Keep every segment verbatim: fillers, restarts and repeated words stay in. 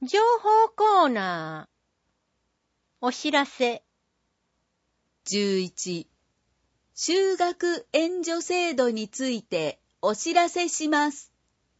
情報コーナー。お知らせ。 じゅういち、就学援助制度についてお知らせします。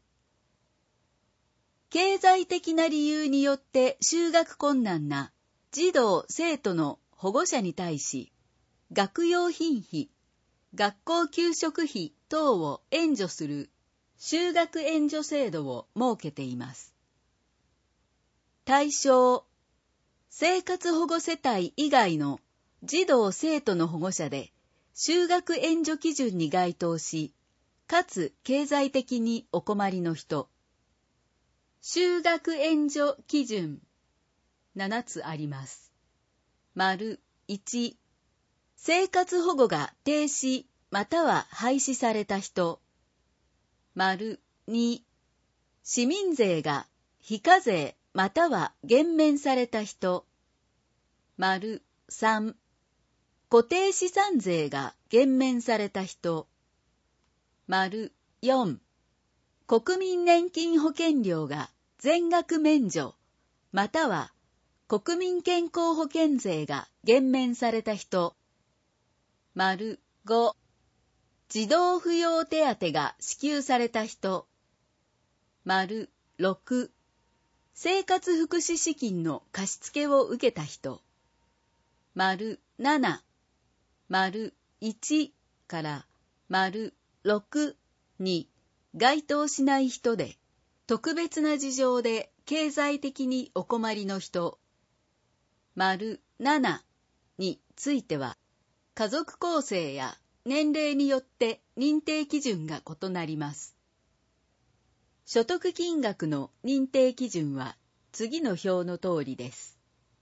経済的な理由によって就学困難な児童・生徒の保護者に対し、学用品費、学校給食費等を援助する就学援助制度を設けています。対象、生活保護世帯以外の児童・生徒の保護者で就学援助基準に該当し、かつ経済的にお困りの人。就学援助基準ななつあります。丸いち、生活保護が停止または廃止された人。丸に、市民税が非課税または減免された人。丸さん、固定資産税が減免された人。丸よん、国民年金保険料が全額免除または国民健康保険税が減免された人。丸ご、児童扶養手当が支給された人。丸ろく、生活福祉資金の貸付を受けた人。丸なな、丸いちから丸ろくに該当しない人で、特別な事情で経済的にお困りの人。丸ななについては、家族構成や年齢によって認定基準が異なります。所得金額の認定基準は次の表の通りです。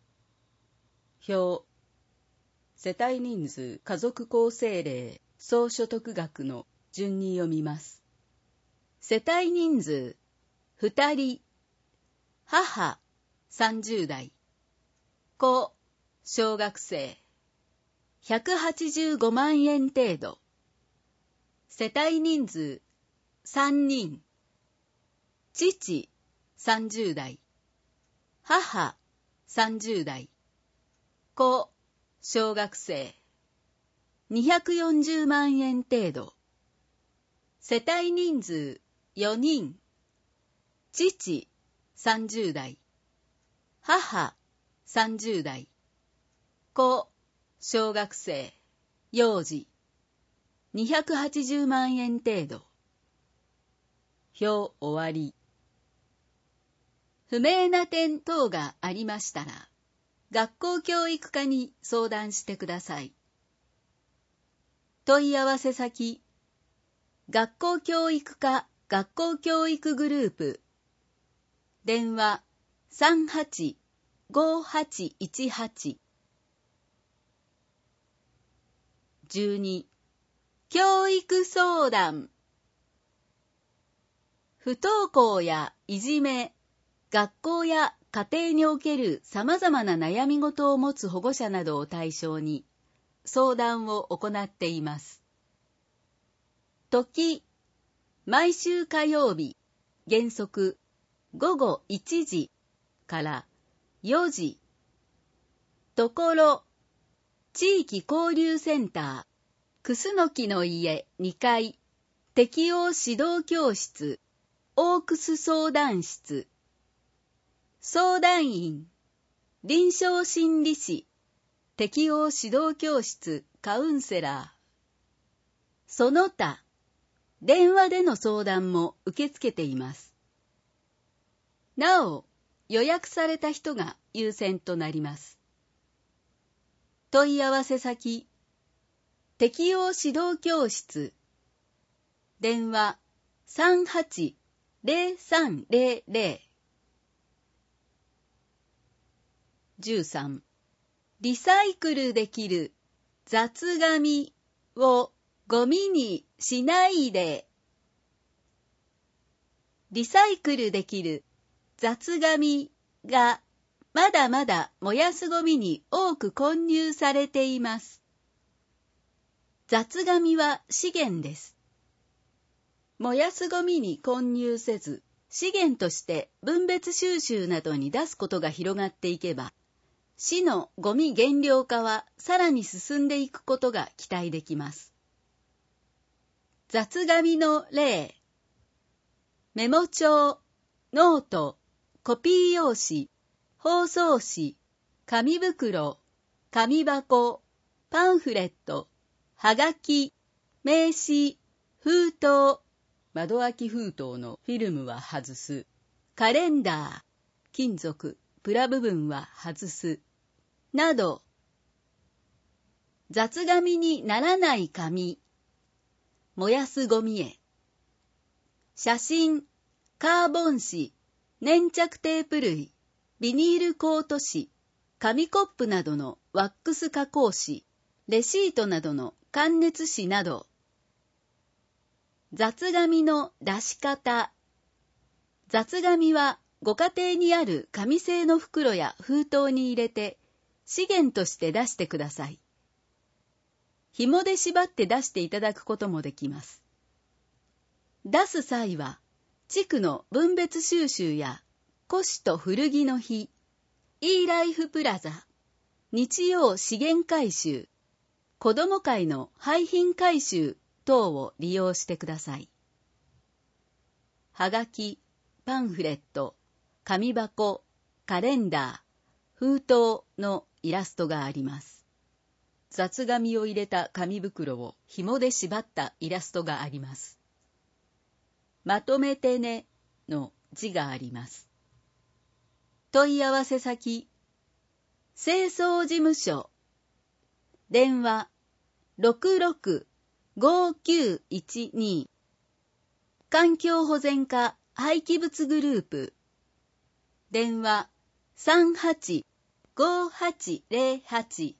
表、世帯人数、家族構成例、総所得額の順に読みます。世帯人数、ふたり、母、さんじゅう代、子、小学生、ひゃくはちじゅうごまんえん程度。世帯人数、さんにん、父、さんじゅう代、母、さんじゅう代、子、小学生、にひゃくよんじゅうまんえん程度。世帯人数、よにん、父、さんじゅう代、母、さんじゅう代、子、小学生、幼児、にひゃくはちじゅうまんえん程度。表終わり。不明な点等がありましたら、学校教育課に相談してください。問い合わせ先、学校教育課学校教育グループ。電話 さんはちごはちいちはち。じゅうに、教育相談。不登校やいじめ、学校や家庭における様々な悩み事を持つ保護者などを対象に相談を行っています。時、毎週火曜日、原則ごごいちじからよじ。ところ、地域交流センター、くすのきの家にかい、適応指導教室、オークス相談室。相談員、臨床心理士、適応指導教室カウンセラー。その他、電話での相談も受け付けています。なお、予約された人が優先となります。問い合わせ先、適応指導教室。電話 さんはちゼロさんゼロゼロ。じゅうさん、リサイクルできる雑紙をゴミにしないで。リサイクルできる雑紙がまだまだ燃やすゴミに多く混入されています。雑紙は資源です。燃やすゴミに混入せず、 資源として分別収集などに出すことが広がっていけば、市のゴミ減量化はさらに進んでいくことが期待できます。雑紙の例。メモ帳、ノート、コピー用紙、包装紙、紙袋、紙箱、パンフレット、はがき、名刺、封筒、窓開き封筒のフィルムは外す、カレンダー、金属、プラ部分は外す、など、雑紙にならない紙、燃やすゴミへ。写真、カーボン紙、粘着テープ類、ビニールコート紙、紙コップなどのワックス加工紙、レシートなどの感熱紙など。雑紙の出し方。雑紙はご家庭にある紙製の袋や封筒に入れて資源として出してください。紐で縛って出していただくこともできます。出す際は、地区の分別収集や古紙と古着の日、e ライフプラザ、日曜資源回収、子ども会の廃品回収等を利用してください。はがき、パンフレット、紙箱、カレンダー、封筒のイラストがあります。雑紙を入れた紙袋を紐で縛ったイラストがあります。まとめてねの字があります。問い合わせ先、清掃事務所、電話 ろくろく ごきゅういちに 環境保全課廃棄物グループ、電話 さんはち ごはちゼロはち。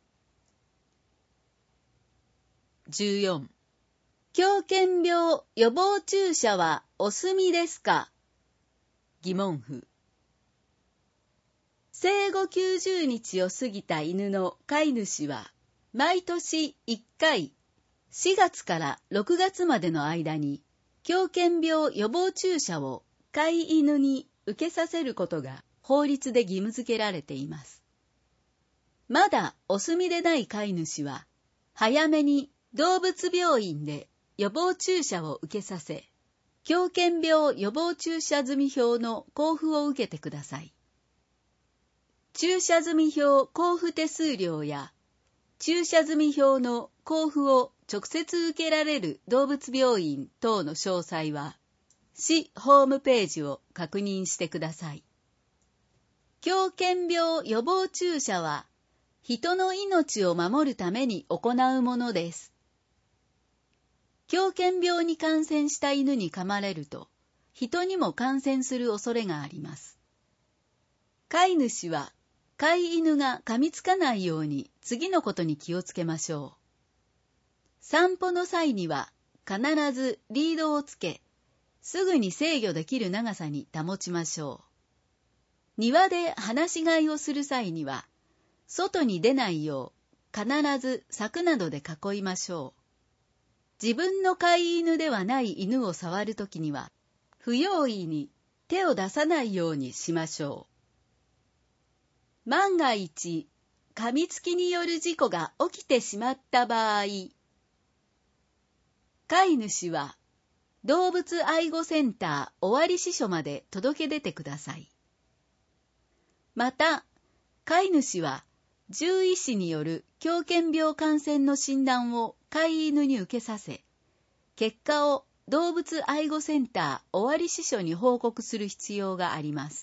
じゅうよん. 狂犬病予防注射はお済みですか？疑問符。生後きゅうじゅうにちを過ぎた犬の飼い主は、毎年いっかい、しがつからろくがつまでの間に、狂犬病予防注射を飼い犬に受けさせることが法律で義務付けられています。まだお済みでない飼い主は、早めに動物病院で予防注射を受けさせ、狂犬病予防注射済票の交付を受けてください。注射済票交付手数料や注射済票の交付を直接受けられる動物病院等の詳細は、市ホームページを確認してください。狂犬病予防注射は、人の命を守るために行うものです。狂犬病に感染した犬に噛まれると、人にも感染する恐れがあります。飼い主は、飼い犬が噛みつかないように次のことに気をつけましょう。散歩の際には必ずリードをつけ、すぐに制御できる長さに保ちましょう。庭で放し飼いをする際には、外に出ないよう必ず柵などで囲いましょう。自分の飼い犬ではない犬を触るときには、不用意に手を出さないようにしましょう。万が一、噛みつきによる事故が起きてしまった場合、飼い主は動物愛護センター尾張支所まで届け出てください。また、飼い主は獣医師による狂犬病感染の診断を飼い犬に受けさせ、結果を動物愛護センター尾張支所に報告する必要があります。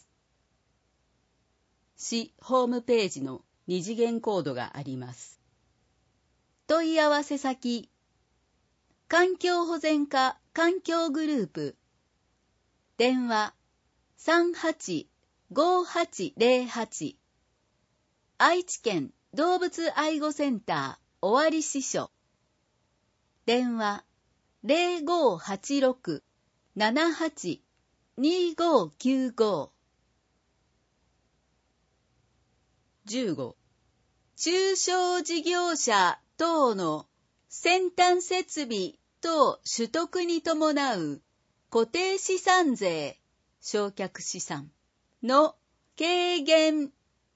市ホームページの二次元コードがあります。問い合わせ先、環境保全課環境グループ、電話 さんはち ごはちゼロはち、愛知県動物愛護センター尾張支所、電話 ゼロごはちろく ななはち にごきゅうご。じゅうご. 中小事業者等の先端設備等取得に伴う固定資産税償却資産の軽減。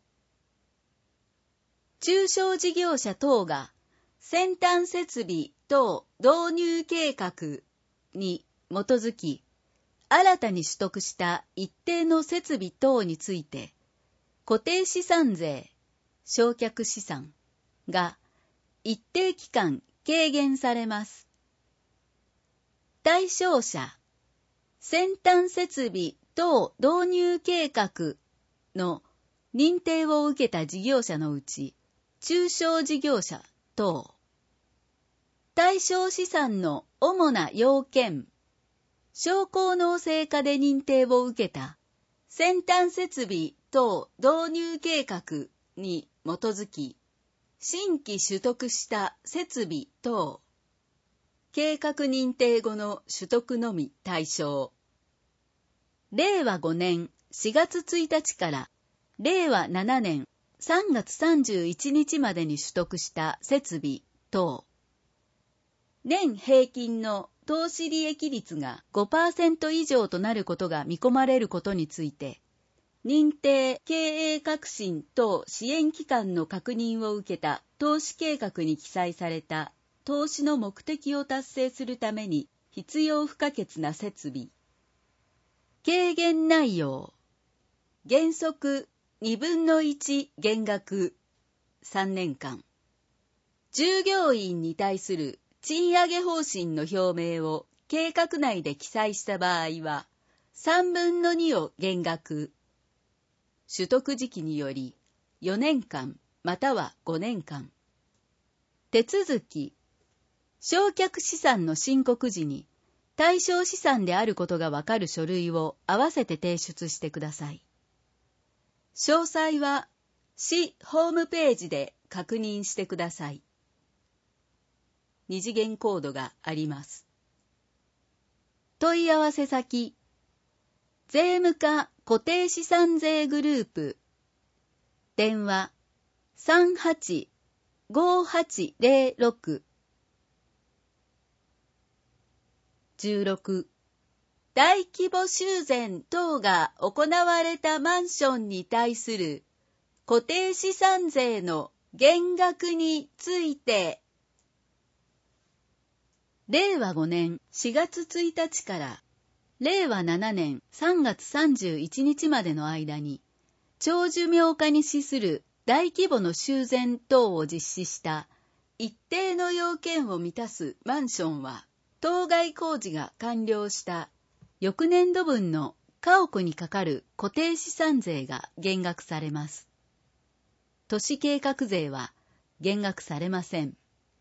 中小事業者等が先端設備等導入計画に基づき、新たに取得した一定の設備等について、固定資産税、償却資産が一定期間軽減されます。対象者、先端設備等導入計画の認定を受けた事業者のうち、中小事業者等。対象資産の主な要件、小効能性化で認定を受けた先端設備等導入計画に基づき、新規取得した設備等、計画認定後の取得のみ対象。れいわごねんしがつついたちかられいわななねんさんがつさんじゅういちにちまでに取得した設備等。年平均の投資利益率が ごパーセント 以上となることが見込まれることについて、認定経営革新等支援機関の確認を受けた投資計画に記載された投資の目的を達成するために必要不可欠な設備。軽減内容。原則にぶんのいち減額さんねんかん。従業員に対する賃上げ方針の表明を計画内で記載した場合はさんぶんのにを減額。取得時期によりよねんかんまたはごねんかん。手続き。償却資産の申告時に対象資産であることがわかる書類を合わせて提出してください。詳細は市ホームページで確認してください。二次元コードがあります。問い合わせ先、税務課固定資産税グループ、電話 さんはちごはちぜろろく。じゅうろく、大規模修繕等が行われたマンションに対する固定資産税の減額について、れいわごねんしがつついたちかられいわななねんさんがつさんじゅういちにちまでの間に、長寿命化に資する大規模の修繕等を実施した一定の要件を満たすマンションは、当該工事が完了した翌年度分の家屋にかかる固定資産税が減額されます。都市計画税は減額されません。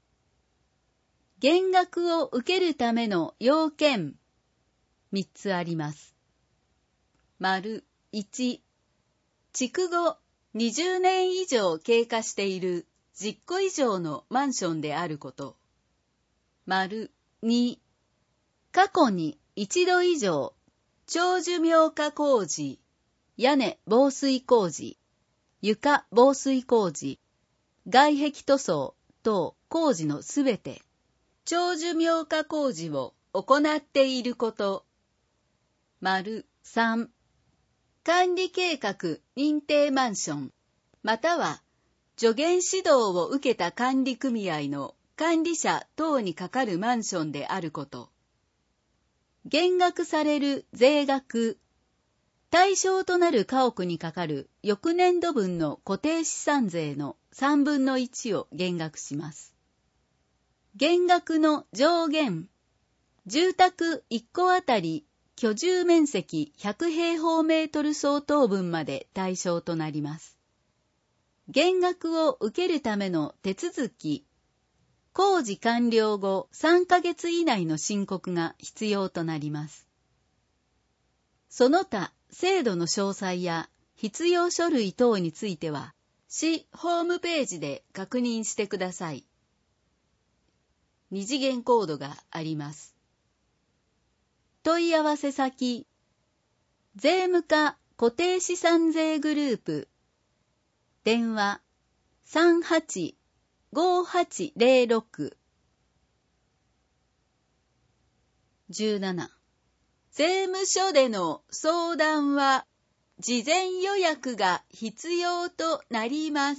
減額を受けるための要件、みっつあります。丸いち、築後にじゅうねん以上経過しているじゅっこ以上のマンションであること。丸に、過去に一度以上、長寿命化工事、屋根防水工事、床防水工事、外壁塗装等工事のすべて、長寿命化工事を行っていること。丸さん、管理計画認定マンション、または助言指導を受けた管理組合の管理者等にかかるマンションであること。減額される税額、対象となる家屋にかかる翌年度分の固定資産税のさんぶんのいちを減額します。減額の上限、住宅いっこあたり居住面積ひゃくへいほうメートル相当分まで対象となります。減額を受けるための手続き、工事完了後さんかげつ以内の申告が必要となります。その他、制度の詳細や必要書類等については、市ホームページで確認してください。二次元コードがあります。問い合わせ先、税務課固定資産税グループ、電話 さんはちごはちぜろろく。じゅうなな、 税務署での相談は事前予約が必要となります。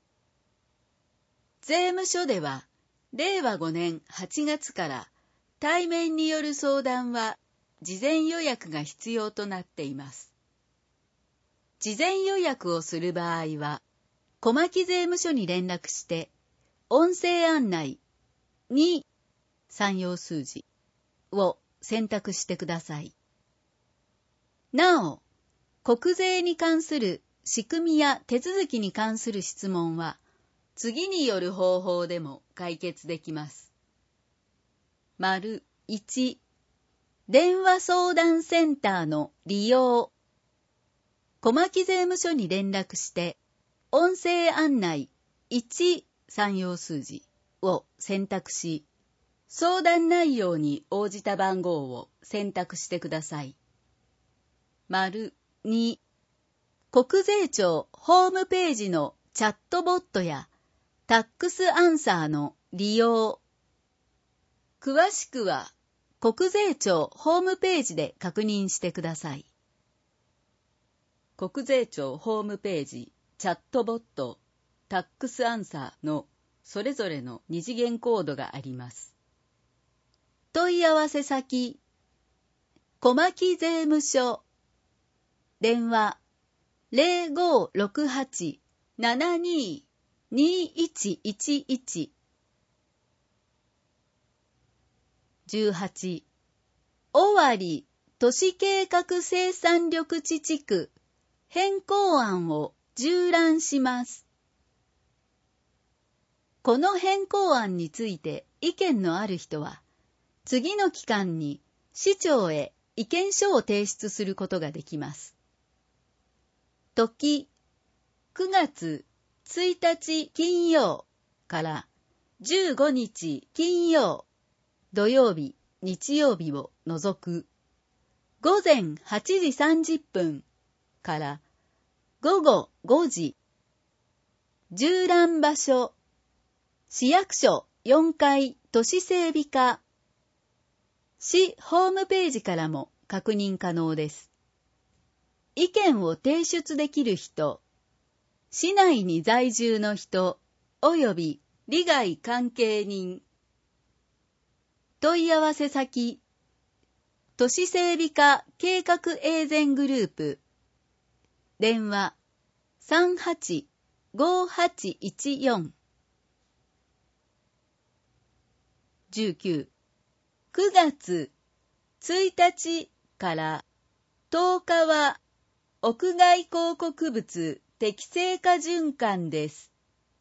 税務署ではれいわごねんはちがつから対面による相談は事前予約が必要となっています。事前予約をする場合は、小牧税務署に連絡して音声案内に三要数字を選択してください。なお、国税に関する仕組みや手続きに関する質問は、次による方法でも解決できます。丸いち、電話相談センターの利用。小牧税務署に連絡して、音声案内いち三要数字を選択し、相談内容に応じた番号を選択してください。丸に、国税庁ホームページのチャットボットやタックスアンサーの利用。詳しくは国税庁ホームページで確認してください。国税庁ホームページ、チャットボット、タックスアンサーのそれぞれの二次元コードがあります。問い合わせ先、小牧税務署、電話ゼロごろくはち ななにー にいちいちいち。じゅうはち、尾張都市計画生産緑地地区変更案を縦覧します。この変更案について意見のある人は、次の期間に市長へ意見書を提出することができます。時、くがつついたち金曜からじゅうごにち金曜、土曜日、日曜日を除く、ごぜんはちじさんじゅっぷんからごごごじ、縦覧場所、市役所よんかい都市整備課、市ホームページからも確認可能です。意見を提出できる人、市内に在住の人、および利害関係人。問い合わせ先、都市整備課計画エーゼングループ、電話さんはちごはちいちよん。じゅうきゅう、くがつついたちからとおかは屋外広告物適正化循環です。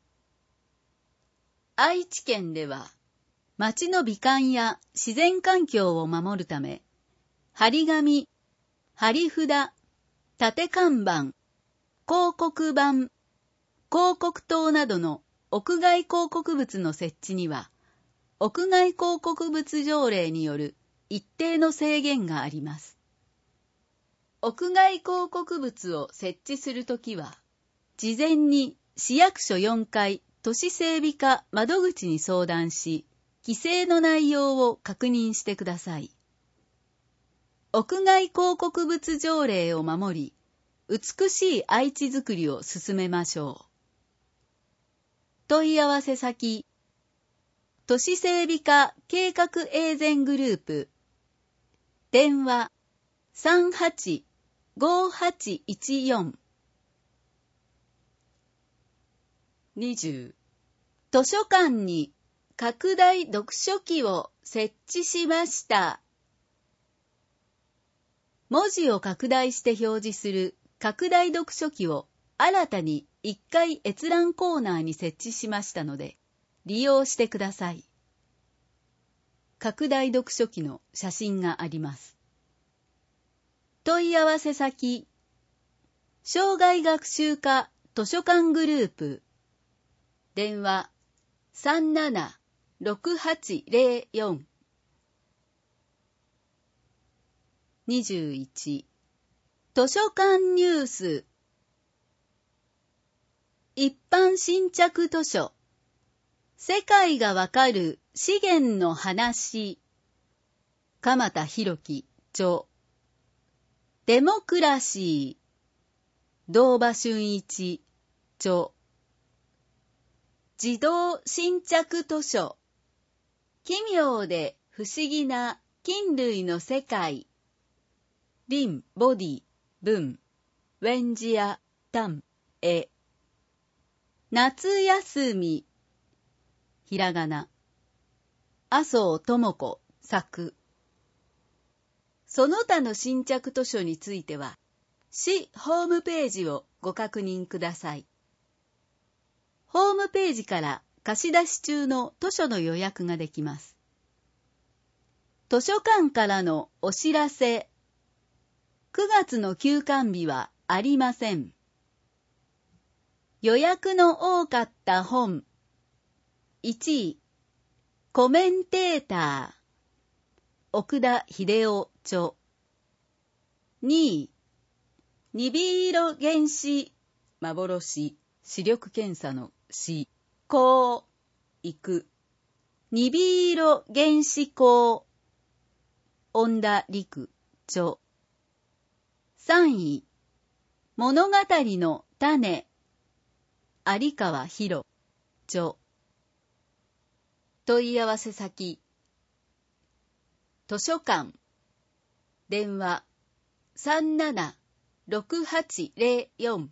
愛知県では、街の美観や自然環境を守るため、張り紙、張り札、立て看板、広告板、広告塔などの屋外広告物の設置には、屋外広告物条例による一定の制限があります。屋外広告物を設置するときは、事前に市役所よんかい都市整備課窓口に相談し、規制の内容を確認してください。屋外広告物条例を守り、美しい愛知づくりを進めましょう。問い合わせ先、都市整備課計画エーゼングループ、電話さんはちごはちいちよん。にじゅう、図書館に拡大読書器を設置しました。文字を拡大して表示する拡大読書器を新たにいっかい閲覧コーナーに設置しましたので、利用してください。拡大読書器の写真があります。問い合わせ先、生涯学習課図書館グループ、電話さんななろくはちゼロよん。にじゅういち、図書館ニュース、一般新着図書、世界がわかる資源の話、鎌田博樹著。デモクラシー。堂場俊一。著。児童新着図書。奇妙で不思議な菌類の世界。リン・ボディ、文、ウェンジア、タン、絵。夏休み。ひらがな。麻生智子、作。その他の新着図書については、市ホームページをご確認ください。ホームページから貸し出し中の図書の予約ができます。図書館からのお知らせ。くがつの休館日はありません。予約の多かった本。いちい、コメンテーター。奥田秀夫著。にい、ニビイロ原子、幻、視力検査の視、光、行く。ニビイロ原子光。恩田陸著。さんい、物語の種。有川博著。問い合わせ先。図書館。電話 さんななろくはちゼロよん。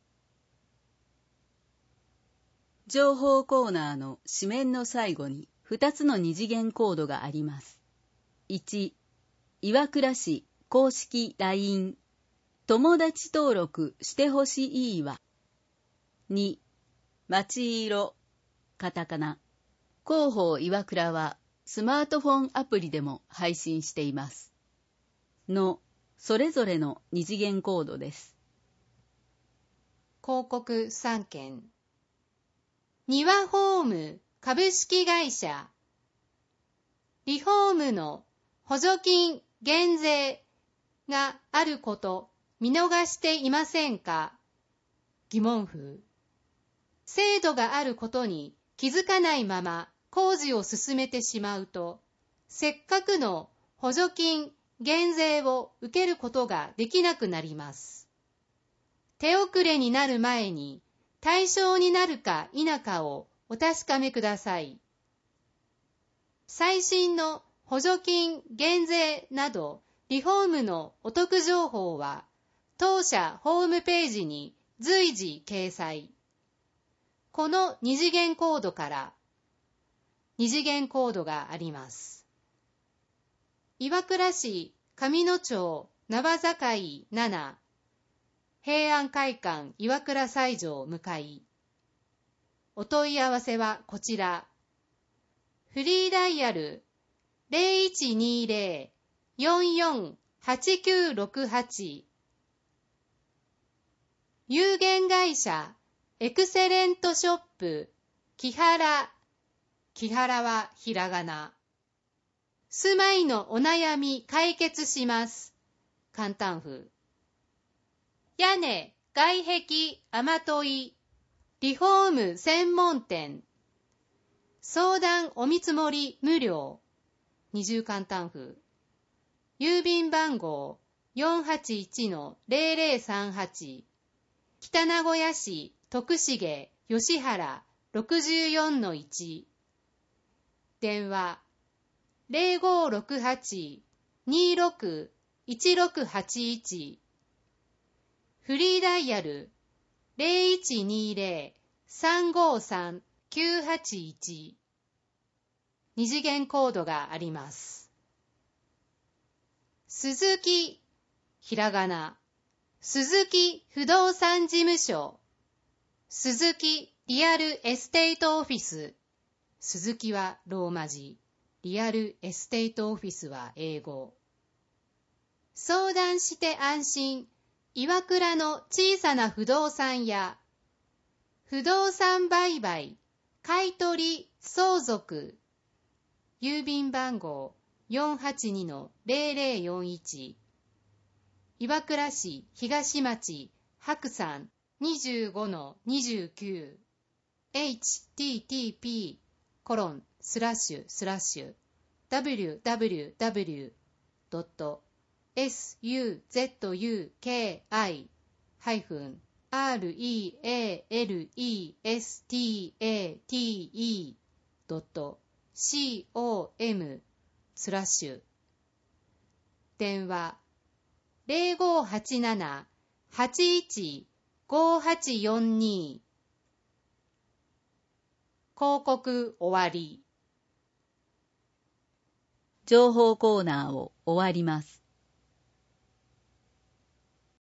情報コーナーの紙面の最後にふたつの二次元コードがあります。いち、岩倉市公式 ライン。友達登録してほしいわ。に、町色、カタカナ。広報岩倉はスマートフォンアプリでも配信しています。の、それぞれの二次元コードです。 広告さんけん。庭ホーム株式会社。リフォームの補助金減税があること見逃していませんか？疑問符。制度があることに気づかないまま工事を進めてしまうと、せっかくの補助金減税を受けることができなくなります。手遅れになる前に対象になるか否かをお確かめください。最新の補助金減税などリフォームのお得情報は当社ホームページに随時掲載。この二次元コードから二次元コードがあります。岩倉市上野町縄境なな平安会館岩倉西条向かい。お問い合わせはこちら。フリーダイヤル ゼロいちにゼロ よんよん はちきゅうろくはち。有限会社エクセレントショップ木原。木原はひらがな。住まいのお悩み解決します。簡単符。屋根、外壁、雨どい、リフォーム専門店。相談お見積もり無料。二重簡単符。郵便番号 よんはちいちのゼロゼロさんはち。北名古屋市徳重吉原 ろくじゅうよんのいち。電話 ゼロごろくはち にろく いちろくはちいち。フリーダイヤル ゼロいちにゼロ さんごさん きゅうはちいち。二次元コードがあります。鈴木、ひらがな。鈴木不動産事務所。鈴木リアルエステートオフィス。鈴木はローマ字。リアルエステートオフィスは英語。相談して安心。岩倉の小さな不動産屋。不動産売買、買取、相続。郵便番号 よんはちにのゼロゼロよんいち。岩倉市東町白山 にじゅうごのにじゅうきゅう。エイチティーティーピー コロンスラッシュスラッシュ ダブリューダブリューダブリュー ドットエスユーゼットユーケーアイ ハイフン アールイーエーエルイーエスティーエーティーイー ドット コム スラッシュ電話 ゼロごはちなな はちいち ごはちよんに 広告終わり。 情報コーナーを終わります。